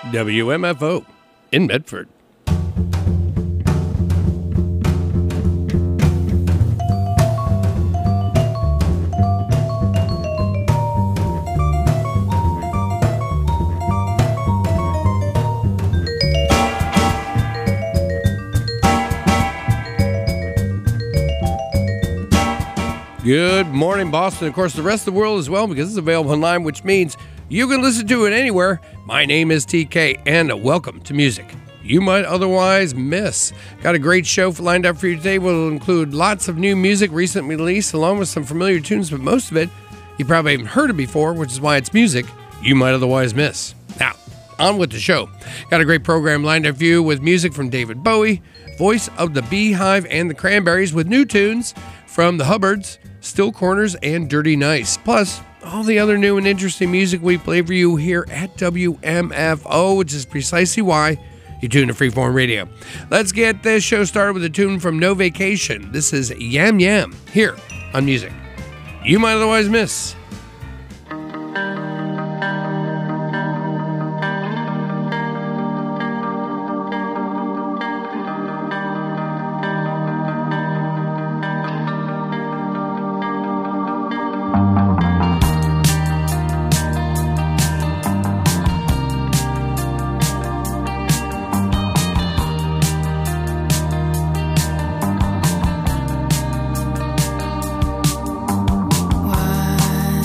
WMFO in Medford. Good morning, Boston. Of course, the rest of the world as well, because it's available online, which means you can listen to it anywhere. My name is TK, and welcome to Music You Might Otherwise Miss. Got a great show lined up for you today. We'll include lots of new music recently released, along with some familiar tunes, but most of it you probably haven't heard it before, which is why it's music you might otherwise miss. Now, on with the show. Got a great program lined up for you with music from David Bowie, voice of the Beehive and the Cranberries, with new tunes from the Hubbards, Still Corners, and Dirty Nice. Plus, all the other new and interesting music we play for you here at WMFO, which is precisely why you tune to Freeform Radio. Let's get this show started with a tune from No Vacation. This is Yam Yam, here on Music You Might Otherwise Miss. Why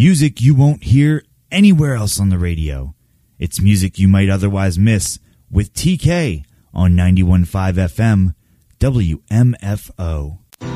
music you won't hear anywhere else on the radio. It's music you might otherwise miss with TK on 91.5 FM WMFO.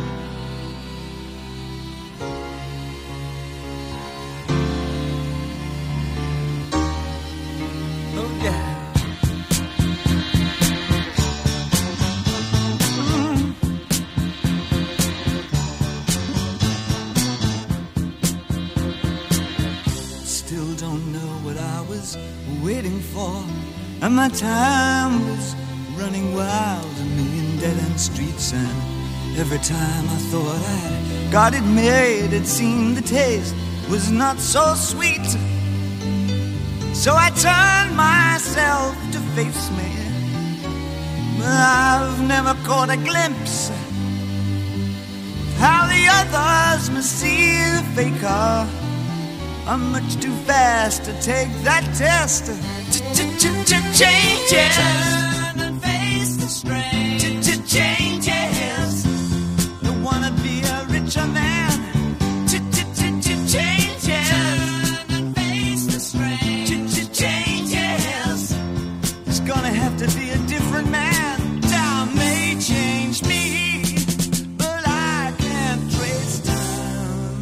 And my time was running wild, a million dead-end streets. And every time I thought I'd got it made, it seemed the taste was not so sweet. So I turned myself to face me, but I've never caught a glimpse of how the others must see the faker. I'm much too fast to take that test. Changes. Turn and face the strain. Changes. Don't wanna be a richer man. Changes. Turn and face the strain. Changes. It's gonna have to be a different man. Time may change me, but I can't trace time.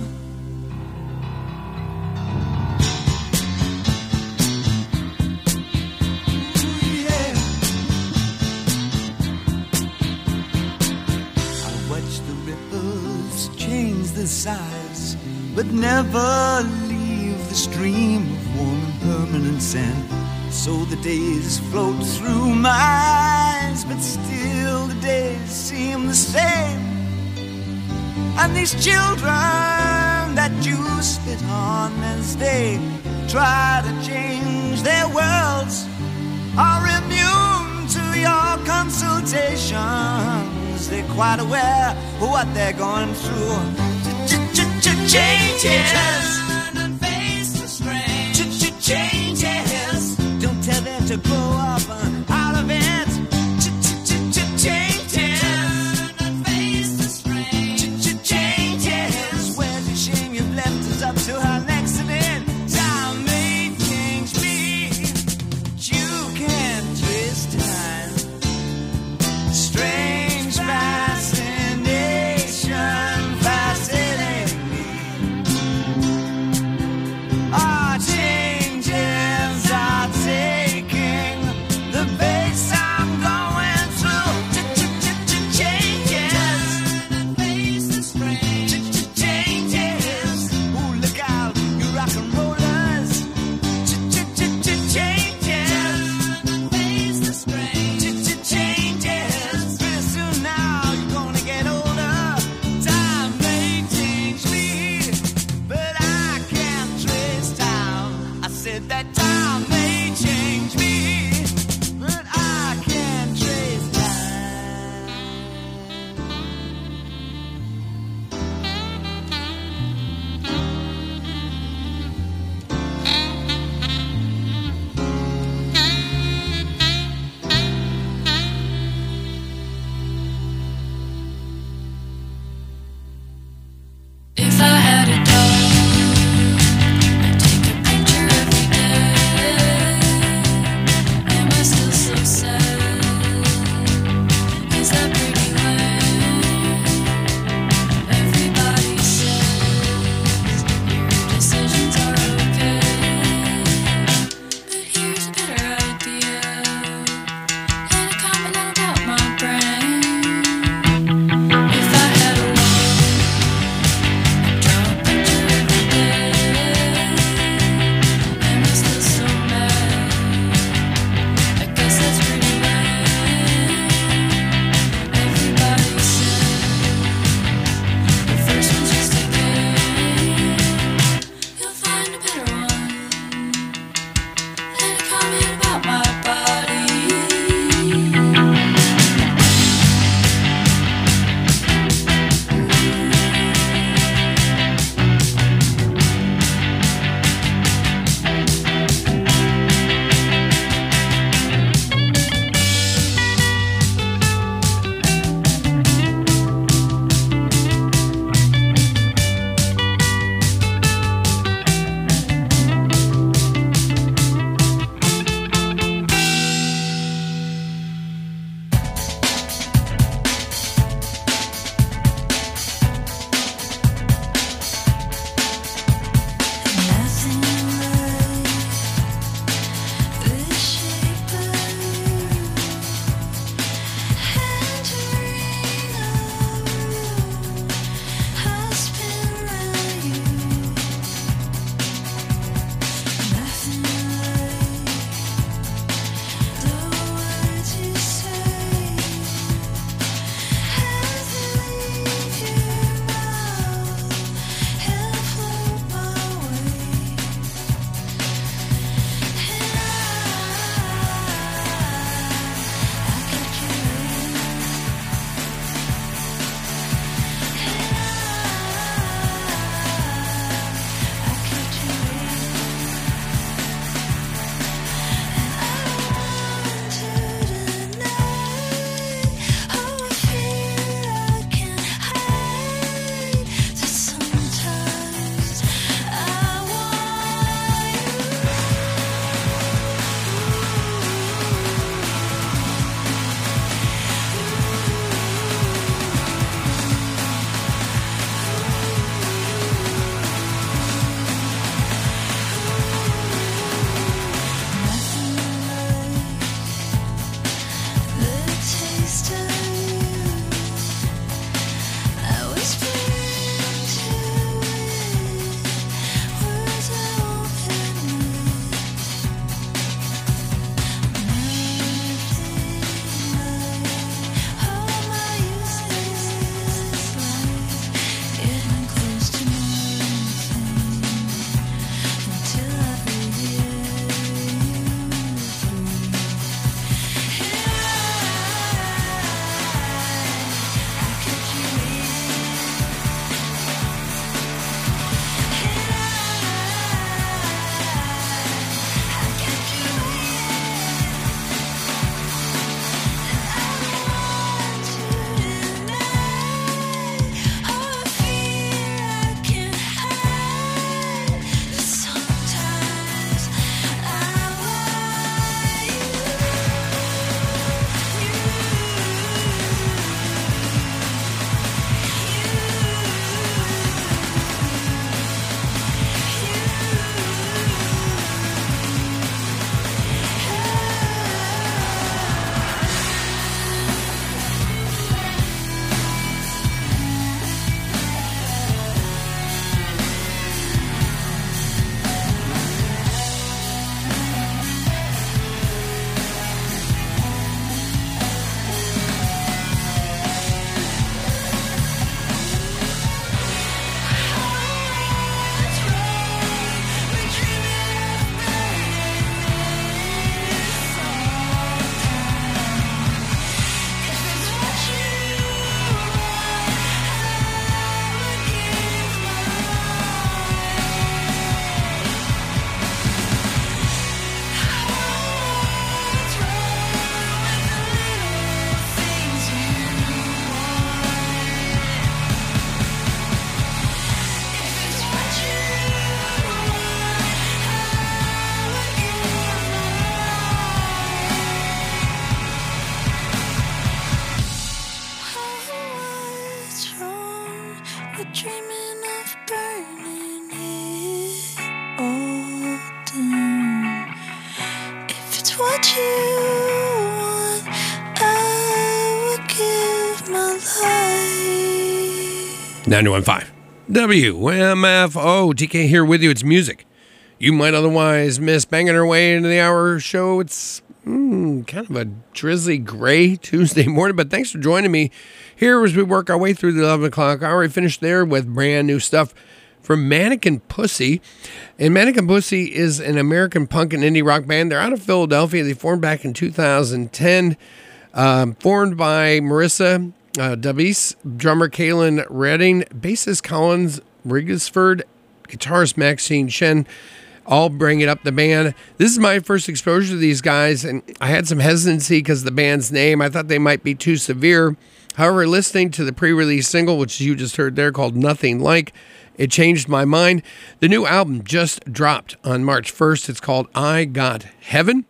The size, but never leave the stream of warm and permanent sand. So the days float through my eyes, but still the days seem the same. And these children that you spit on as they try to change their worlds are immune to your consultations. They're quite aware of what they're going through. Changes. Turn and face the strain. Changes. Don't tell them to grow up out of it. Changes. Turn and face the strain. Changes. Where's the shame you've left us up to our accident? Time may change me, but you can't trace time. Strange fascination, fascinating me. Our changes are taking the pace I'm going through. Changes. And face the strain. Changes. Ooh, look out, you rock and rollers. Changes. And face the strain. Changes. Pretty soon now you're gonna get older. Time may change me, but I can't trace time. I said that time may change me, but I can't trace time. If I had a dog, I'd take a picture every day. it's what you want, I would give my life. 91.5 WMFO. TK here with you. It's music you might otherwise miss. Banging our way into the hour show. It's kind of a drizzly gray Tuesday morning, but thanks for joining me here as we work our way through the 11 o'clock hour. I finished there with brand new stuff from Mannequin Pussy. And Mannequin Pussy is an American punk and indie rock band. They're out of Philadelphia. They formed back in 2010. Formed by Marissa Davis, drummer Kaylin Redding, bassist Collins Rigsford, guitarist Maxine Shen, all bringing up the band. This is my first exposure to these guys, and I had some hesitancy because of the band's name. I thought they might be too severe. However, listening to the pre-release single, which you just heard there, called Nothing Like, it changed my mind. The new album just dropped on March 1st. It's called I Got Heaven.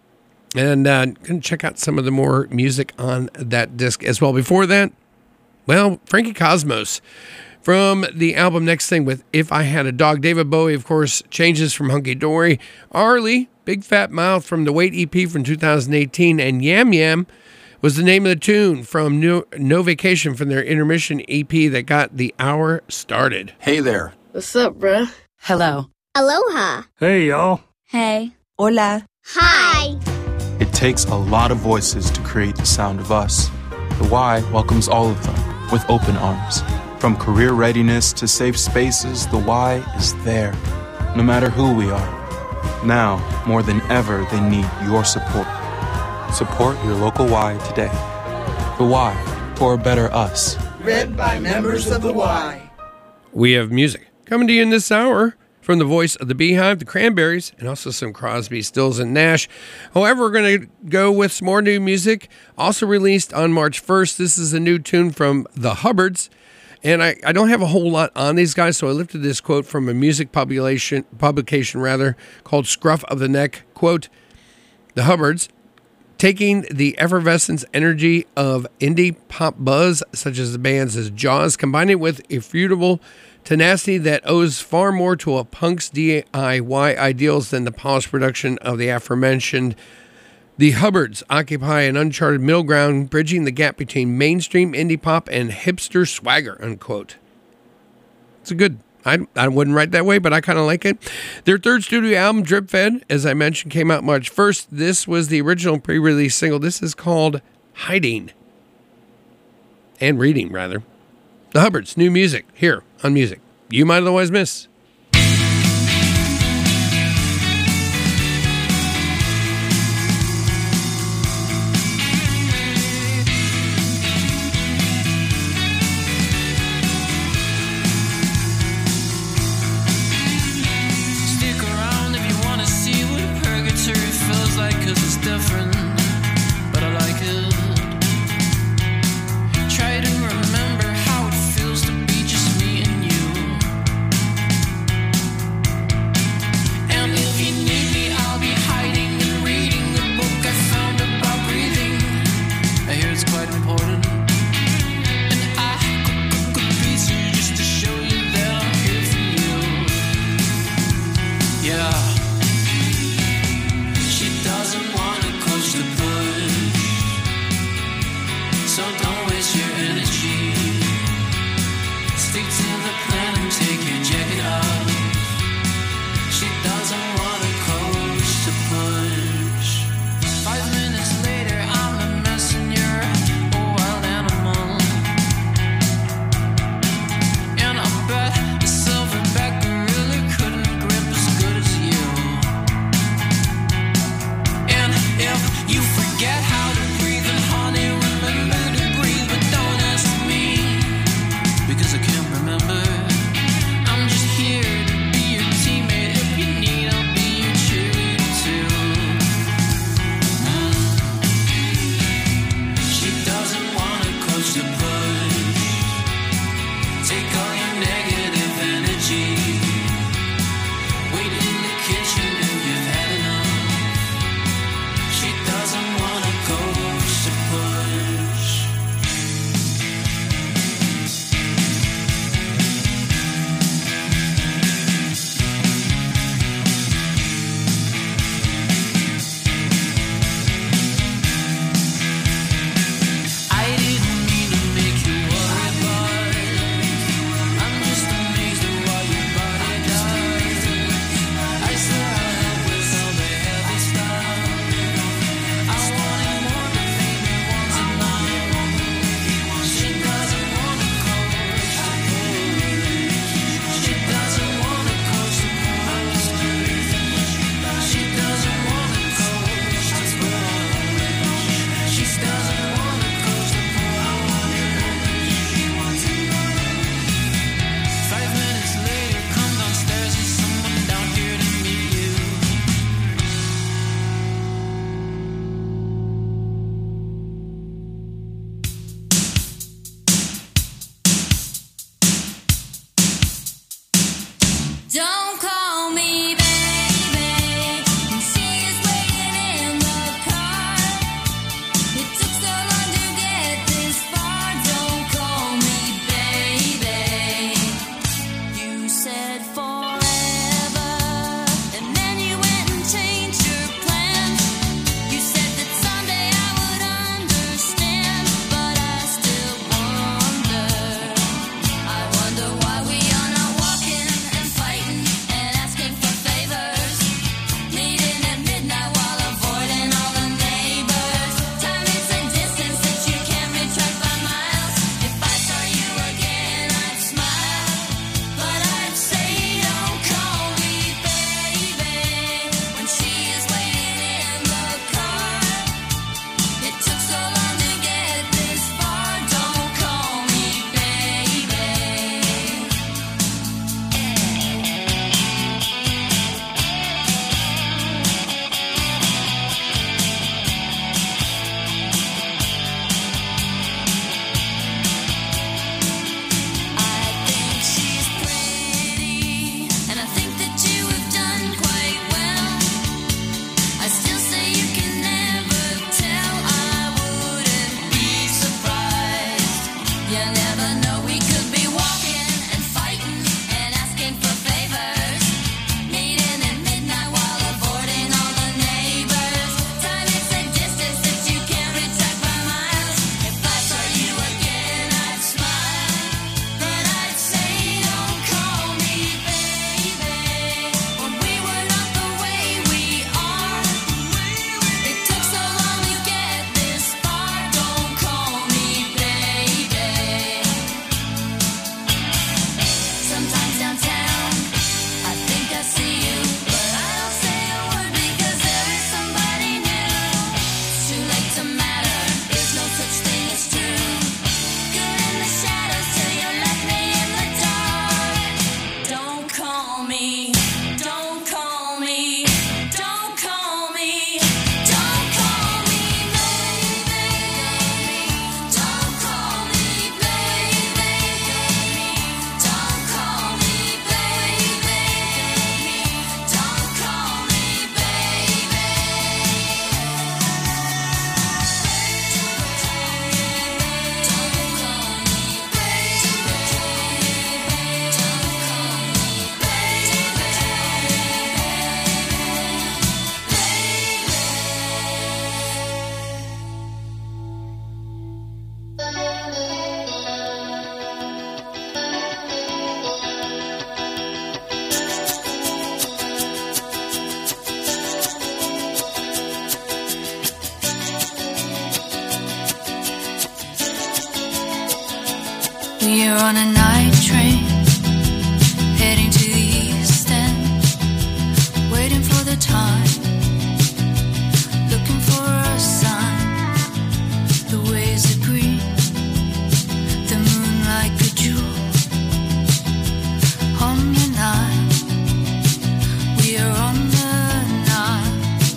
And going to check out some of the more music on that disc as well. Before that, well, Frankie Cosmos from the album Next Thing with If I Had a Dog. David Bowie, of course, changes from Hunky Dory. Arlie, Big Fat Mouth from the Wait EP from 2018. And Yam Yam was the name of the tune from No Vacation from their intermission EP that got the hour started. Hey there. What's up, bruh? Hello. Aloha. Hey, y'all. Hey. Hola. Hi. It takes a lot of voices to create the sound of us. The Y welcomes all of them with open arms. From career readiness to safe spaces, the Y is there, no matter who we are. Now, more than ever, they need your support. Support your local Y today. The Y, for a better us. Read by members of the Y. We have music coming to you in this hour from the voice of the Beehive, the Cranberries, and also some Crosby, Stills, and Nash. However, we're going to go with some more new music, also released on March 1st. This is a new tune from the Hubbards. And I don't have a whole lot on these guys, so I lifted this quote from a music publication called Scruff of the Neck. Quote, the Hubbards, taking the effervescence energy of indie pop buzz, such as the bands as Jaws, combine it with irrefutable tenacity that owes far more to a punk's DIY ideals than the polished production of the aforementioned. The Hubbards occupy an uncharted middle ground, bridging the gap between mainstream indie pop and hipster swagger, unquote. It's a good, I wouldn't write that way, but I kind of like it. Their third studio album, Drip Fed, as I mentioned, came out March 1st. This was the original pre-release single. This is called Hiding. And Reading, rather. The Hubbards, new music, here on Music You Might Otherwise Miss. Try to remember how it feels to be just me and you. We're on a night train, heading to the east end, waiting for the time, looking for a sign. The waves are green, the moon like a jewel on the Nile. We are on the Nile.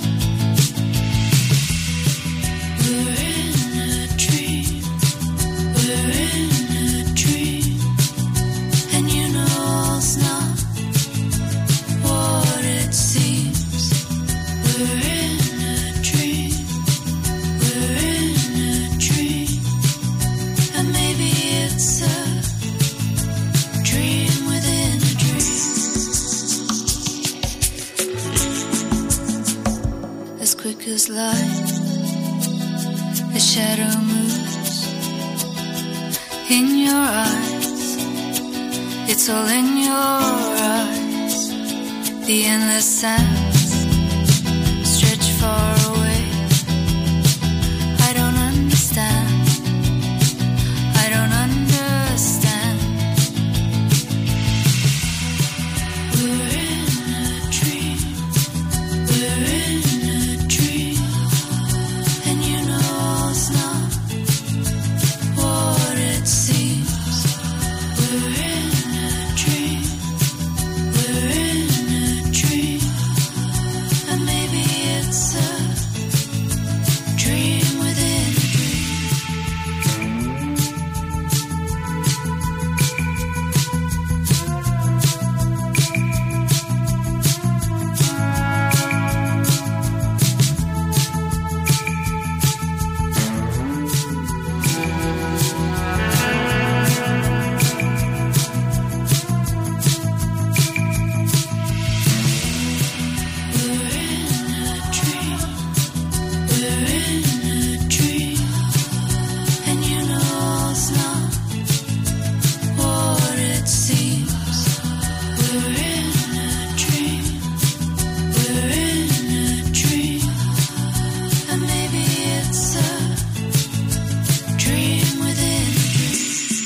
We're in a dream. We're in a dream. And you know it's not what it seems. We're in a dream. We're in a dream. And maybe it's a dream within a dream. As quick as light, the shadow moves in your eyes. It's all in your eyes. The endless sands stretch far away. I don't understand. I don't understand. We're in a dream. We're in a dream. And you know it's not what it seems. We're in a dream. We're in a dream. And maybe it's a dream within a dream. We're in a dream. We're in a dream. And you know it's not what it seems. We're in a dream. We're in a dream. And maybe it's a dream within a dream.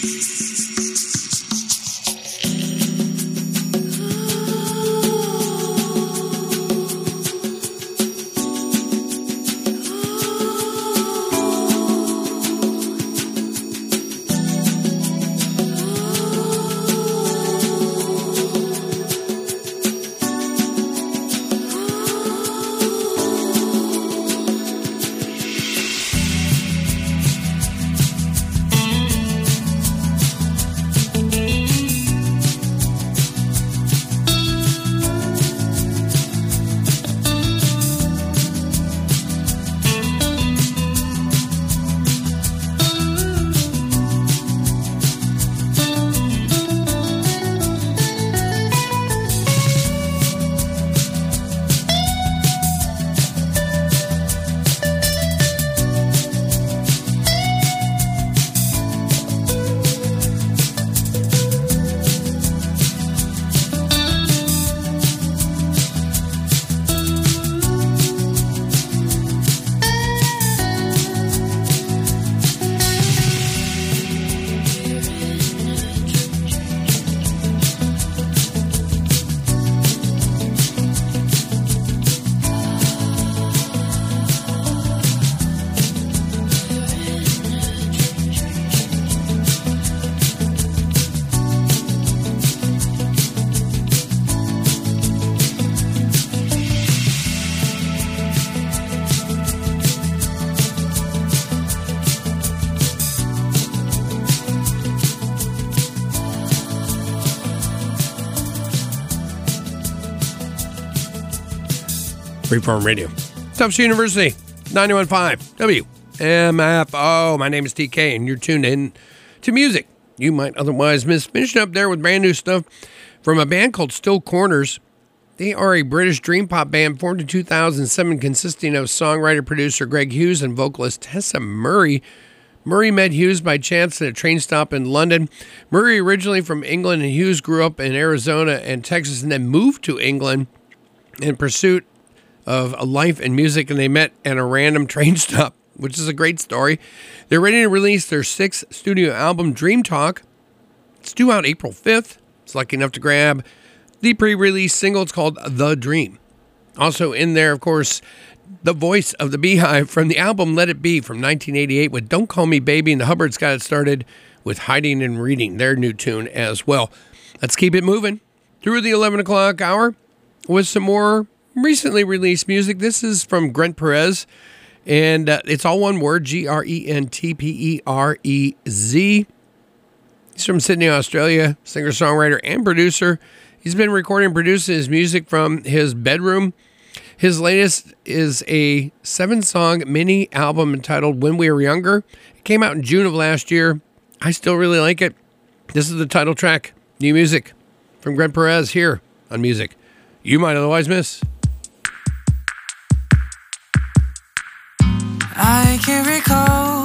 Freeform Radio. Tufts University, 91.5 WMFO. My name is TK, and you're tuned in to music you might otherwise miss. Finishing up there with brand new stuff from a band called Still Corners. They are a British dream pop band formed in 2007, consisting of songwriter-producer Greg Hughes and vocalist Tessa Murray. Murray met Hughes by chance at a train stop in London. Murray originally from England, and Hughes grew up in Arizona and Texas and then moved to England in pursuit of a life in music, and they met at a random train stop, which is a great story. They're ready to release their 6th studio album, Dream Talk, It's due out April 5th. It's lucky enough to grab the pre-release single. It's called The Dream. Also in there, of course, the voice of the Beehive from the album Let It Be from 1988 with Don't Call Me Baby, and the Hubbards got it started with Hiding and Reading, their new tune as well. Let's keep it moving through the 11 o'clock hour with some more recently released music. This is from Grent Perez, and it's all one word, Grentperez. He's from Sydney, Australia, singer-songwriter and producer. He's been recording and producing his music from his bedroom. His latest is a 7-song mini album entitled When We Were Younger. It came out in June of last year. I still really like it. This is the title track, new music from Grent Perez here on Music You Might Otherwise Miss. I can recall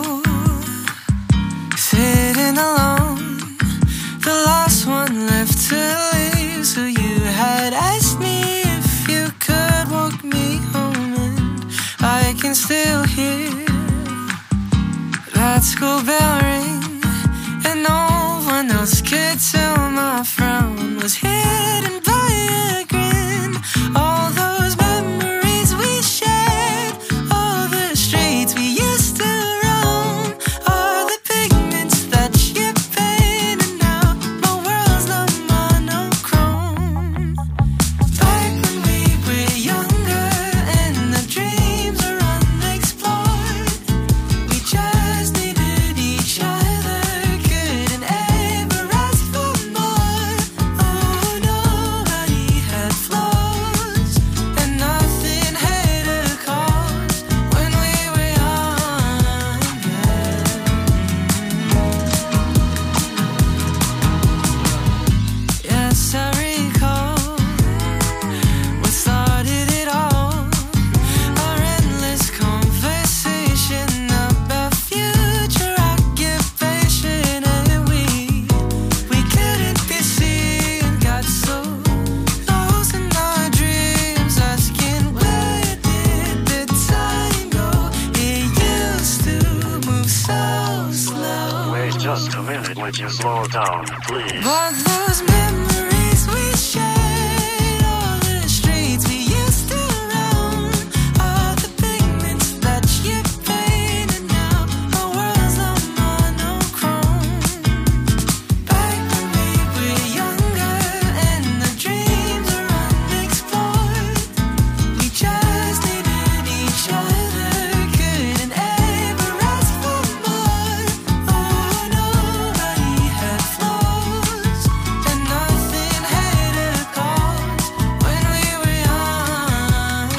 sitting alone, the last one left to leave. So you had asked me if you could walk me home, and I can still hear that school bell ring, and no one else could tell my frown was hidden by a grin. All those memories we shared, all the streets we used to roam, are the pigments that you painted. Now my world's not monochrome. Back when we were younger and the dreams were unexplored, we just needed each other, couldn't ever ask for more. Oh, nobody had flaws and nothing had a cause when we were younger. Yes, I recall what started it all, our endless conversation about future occupation, and we couldn't be seen, got so lost in our dreams, asking where did the time go? It used to move so slow. Wait just a minute, would you slow down, please? But those memories we shared, all the streets we used to roam, are the pigments that you painted. Now our world's not monochrome. Back when we were younger and the dreams were unexplored, we just needed each other, couldn't ever ask for more. Oh, nobody had flaws and nothing had a cause when we were younger.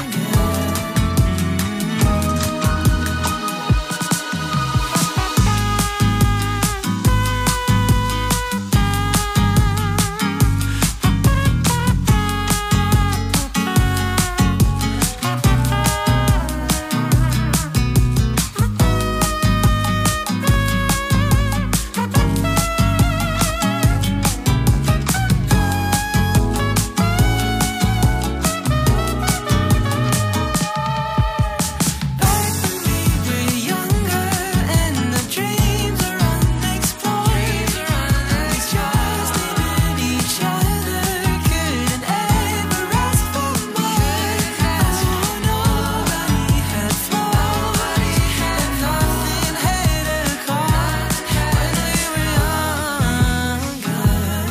Back when we were younger and the dreams were unexplored, we just needed each other, couldn't ever ask for more. Oh, nobody had flaws and nothing had a cause when we were younger.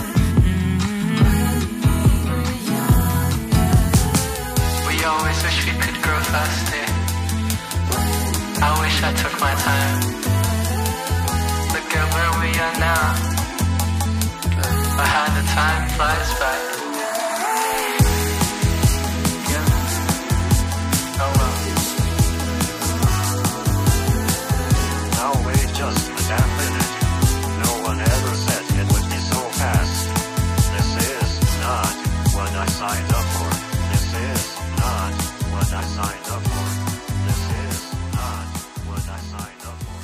We always wish we could grow faster. I wish I took my time. Look at where we are now. But how the time flies by. Oh well. Now wait just a damn minute. No one ever said it would be so fast. This is not what I signed up for. This is not what I signed up for. This is not what I signed up for.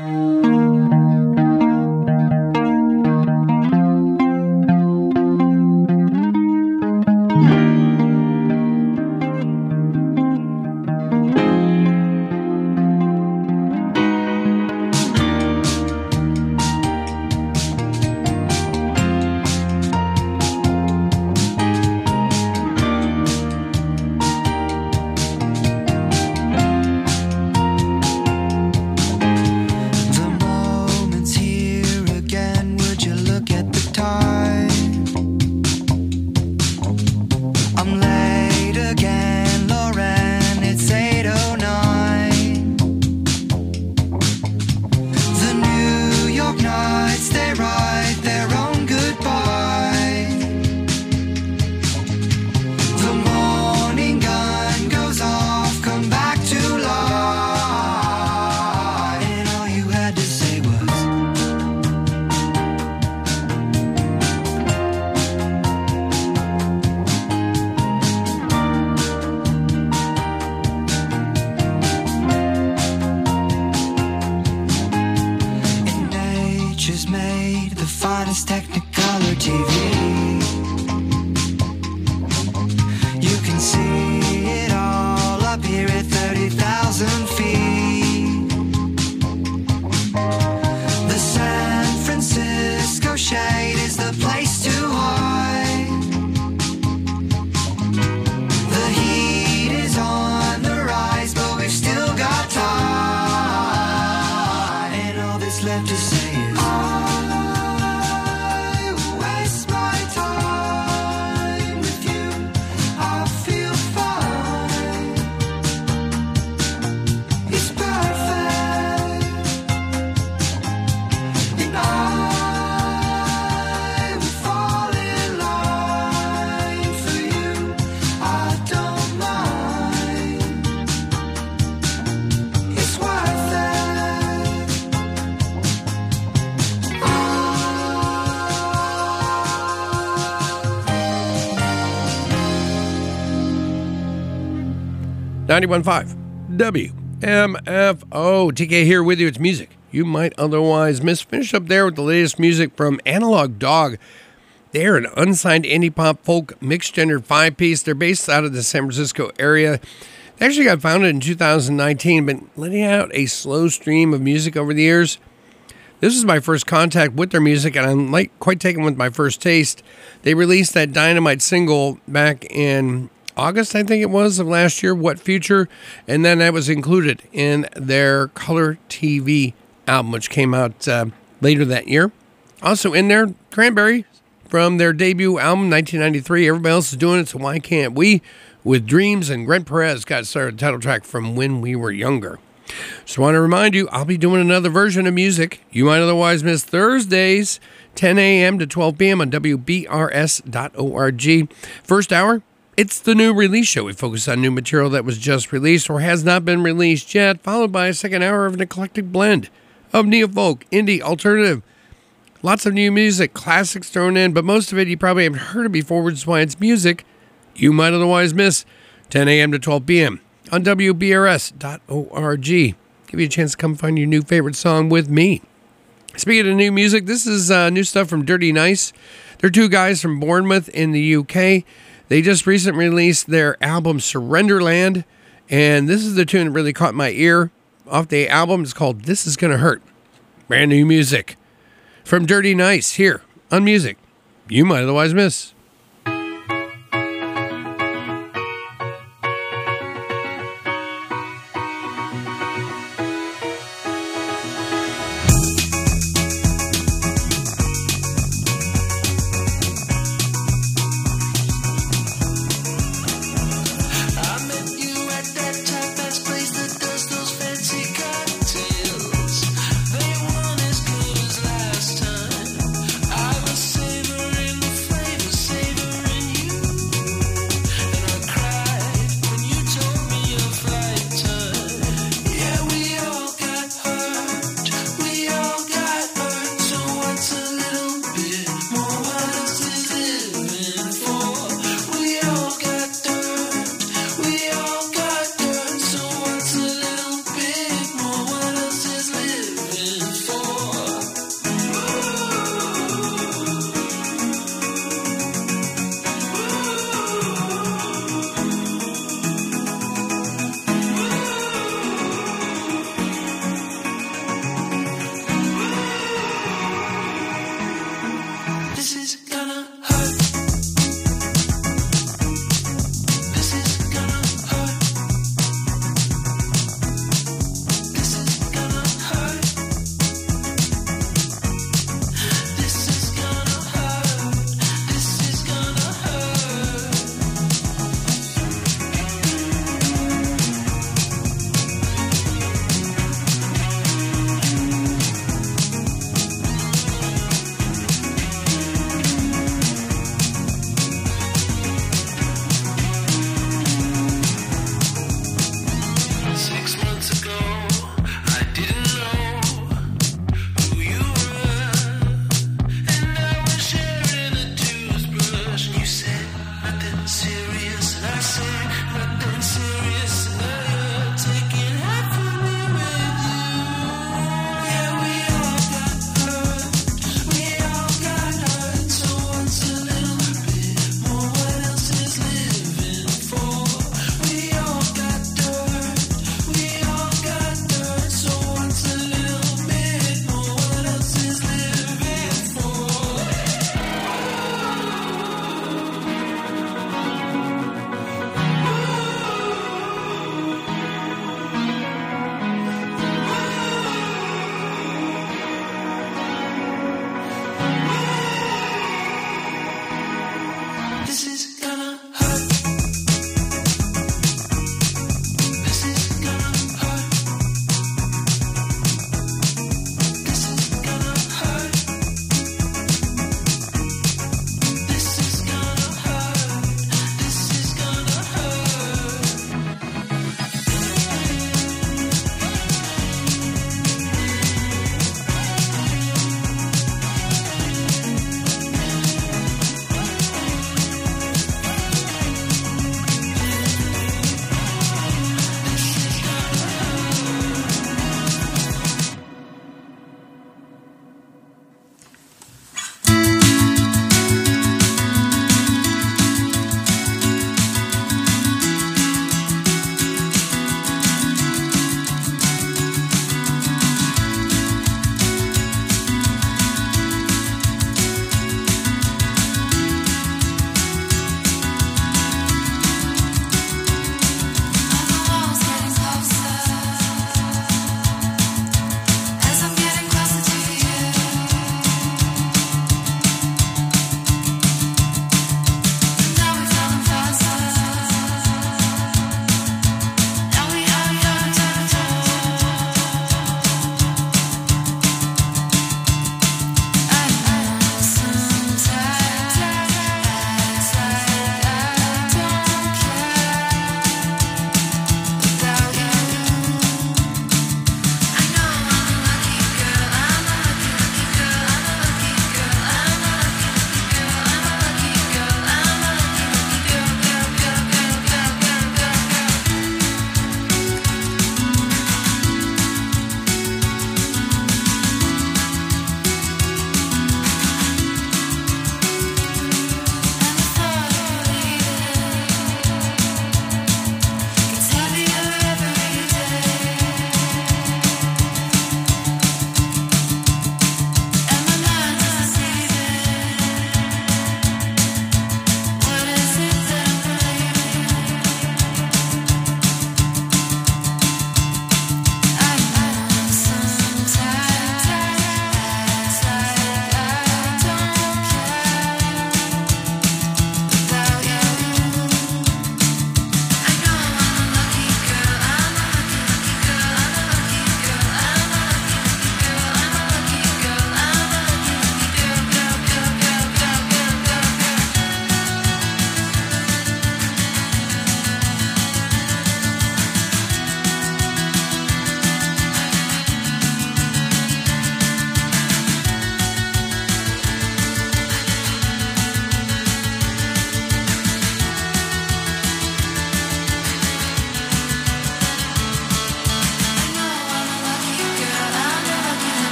finest Technicolor TV. You can see it all up here at 30,000 feet. The San Francisco shade is the place to hide. The heat is on the rise, but we've still got time. And all that's left to say is .5 WMFO. TK here with you. It's music you might otherwise miss. Finish up there with the latest music from Analog Dog. They're an unsigned indie pop folk mixed gender 5-piece. They're based out of the San Francisco area. They actually got founded in 2019, been letting out a slow stream of music over the years. This was my first contact with their music, and I'm quite taken with my first taste. They released that Dynamite single back in August, I think it was, of last year, What Future, and then that was included in their Color TV album, which came out later that year. Also in there, Cranberry, from their debut album, 1993. Everybody else is doing it, so why can't we? With Dreams, and Grant Perez got started title track from When We Were Younger. So I want to remind you, I'll be doing another version of music you might otherwise miss Thursdays, 10 a.m. to 12 p.m. on WBRS.org. First hour, it's the new release show. We focus on new material that was just released or has not been released yet, followed by a second hour of an eclectic blend of neo-folk, indie, alternative, lots of new music, classics thrown in, but most of it you probably haven't heard of before, which is why it's music you might otherwise miss, 10 a.m. to 12 p.m. on WBRS.org. Give you a chance to come find your new favorite song with me. Speaking of new music, this is new stuff from Dirty Nice. They're two guys from Bournemouth in the UK. They just recently released their album Surrenderland, and this is the tune that really caught my ear off the album. It's called This Is Gonna Hurt. Brand new music from Dirty Nice here on Music You Might Otherwise Miss. Savoring the flavor.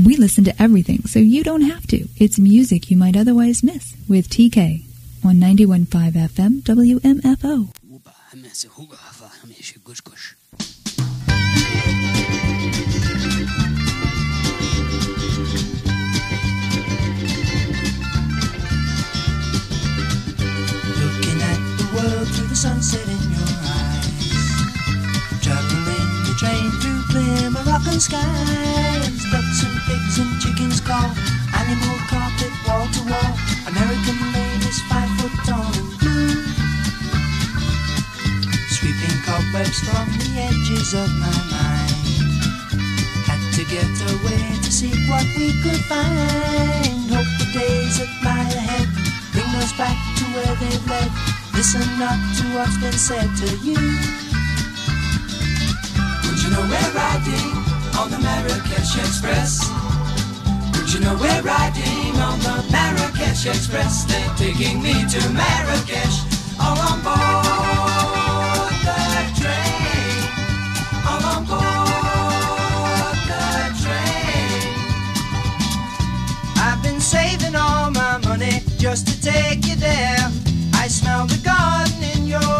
We listen to everything, so you don't have to. It's music you might otherwise miss with TK on 91.5 FM WMFO. Looking at the world through the sunset in your eyes, traveling the train through clear Moroccan skies. Ducks and pigs and chickens call, animal carpet wall to wall. American ladies 5 foot tall and blue, sweeping cobwebs from the edges of my mind. Had to get away to see what we could find. Hope the days that lie ahead bring us back to where they've led. Listen not to what's been said to you. Would you know we're riding on the Marrakesh Express? Would you know we're riding on the Marrakesh Express? They're taking me to Marrakesh, all on board the train, all on board the train. I've been saving all my money just to take you there. I smell the garden in your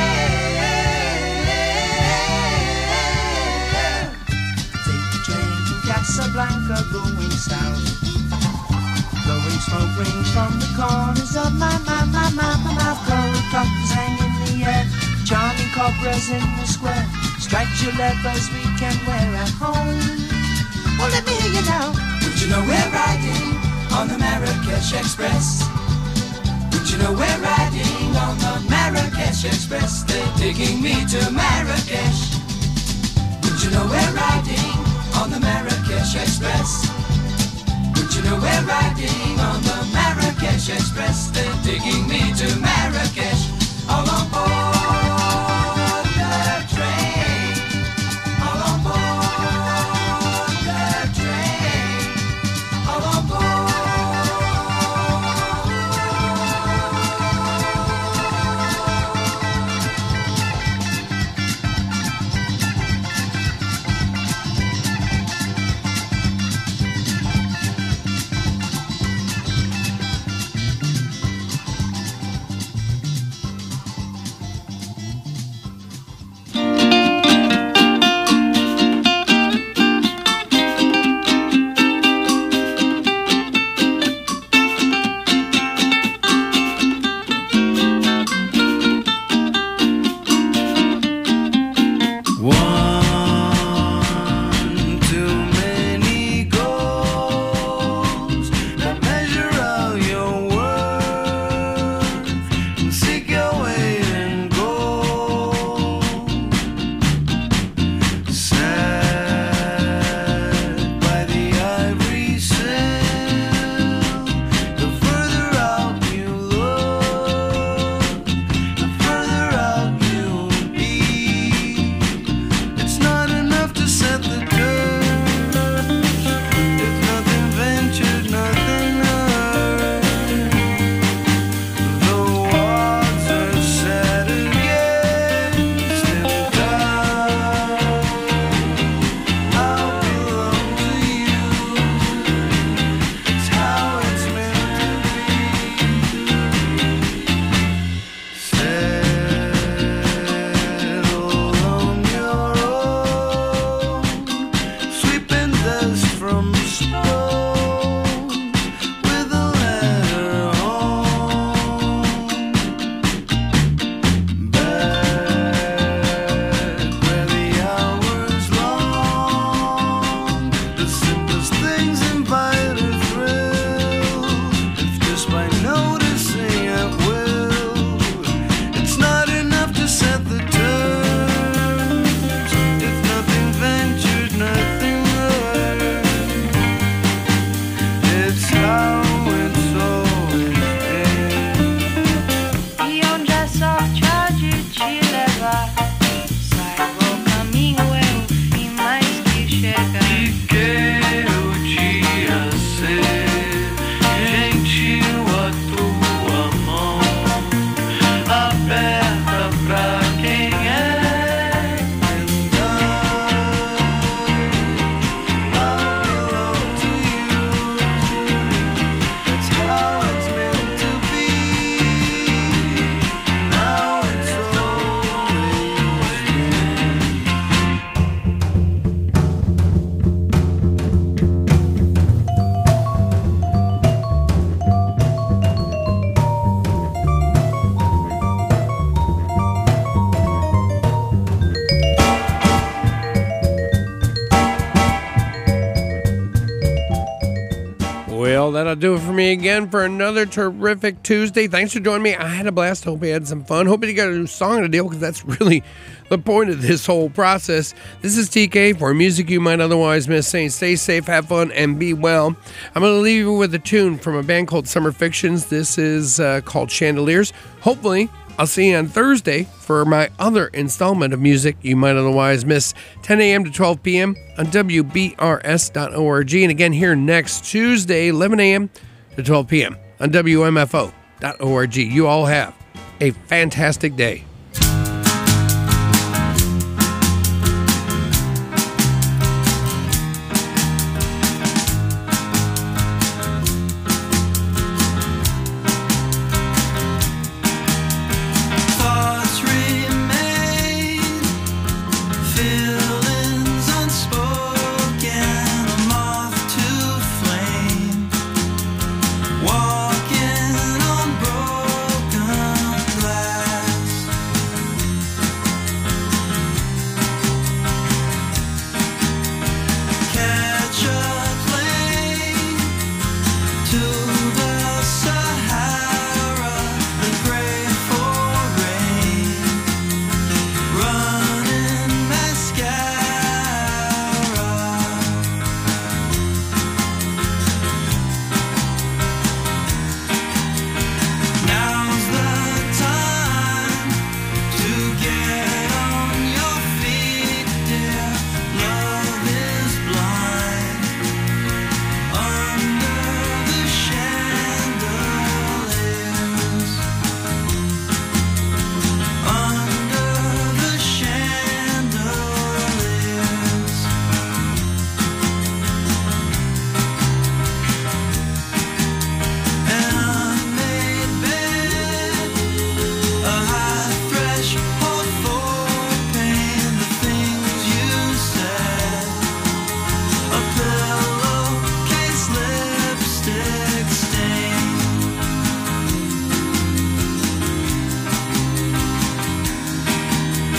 hair. Take the train from Casablanca going south. Blowing smoke rings from the corners of my mouth. Gold cockles hang in the air, charming cobras in the square. Striped levers we can wear at home. Well, let me hear you now. Would you know we're riding on the Marrakesh Express? Would you know we're riding on the Marrakesh Express? They're taking me to Marrakesh. Would you know we're riding on the Marrakesh Express? Would you know we're riding on the Marrakesh Express? They're taking me to Marrakesh, all on board the train, all on board the train, all on board. To Well, that'll do it for me again for another terrific Tuesday. Thanks for joining me. I had a blast. Hope you had some fun. Hope you got a new song to deal, because that's really the point of this whole process. This is TK for Music You Might Otherwise Miss, saying stay safe, have fun, and be well. I'm going to leave you with a tune from a band called Summer Fictions. This is called Chandeliers. Hopefully, I'll see you on Thursday for my other installment of Music You Might Otherwise Miss, 10 a.m. to 12 p.m. on WBRS.org. And again here next Tuesday, 11 a.m. to 12 p.m. on WMFO.org. You all have a fantastic day.